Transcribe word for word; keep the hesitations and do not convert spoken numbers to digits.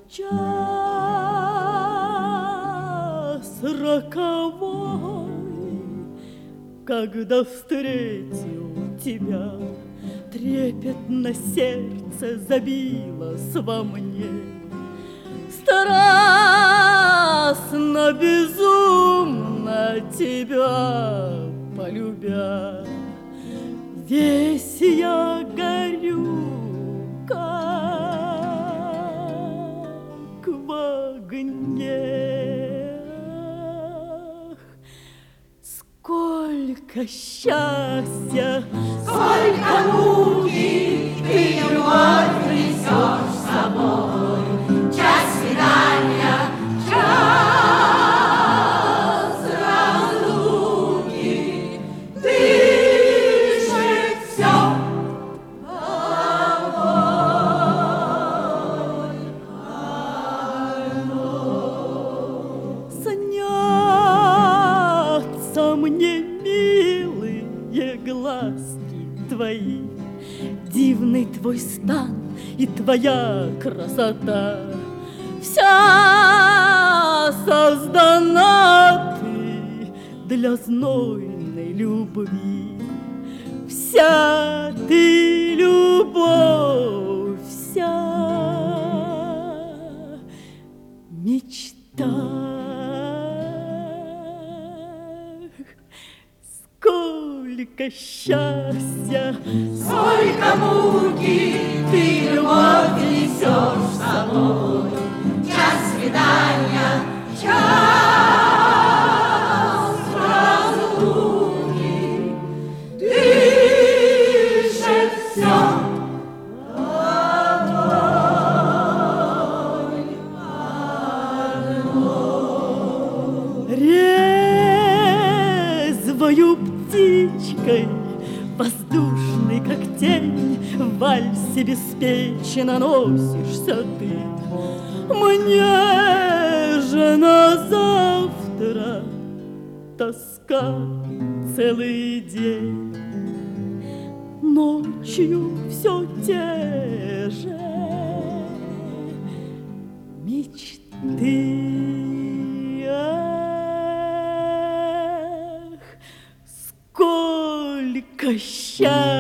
час роковой, когда встретил тебя, трепетно сердце забилось во мне. Страстно, безумно тебя полюбя, весь я горю, как в огне. Сколько счастья, сколько муки ты, любовь, несешь с собой. Час свидания, час разлуки, дышит все тобой одной. Снятся мне милые глазки твои, дивный твой стан и твоя красота. Вся создана ты для знойной любви, вся ты любовь, вся мечта. Сколько счастья, сколько муки ты, любовь, несешь с собой. Час свидания, час разлуки, дышит все тобой одной. Резвою птичкой, воздушный, как тень, в вальсе беспечно носишься ты. Мне же на завтра тоска целый день, ночью все те же мечты. Ах, сколько счастья!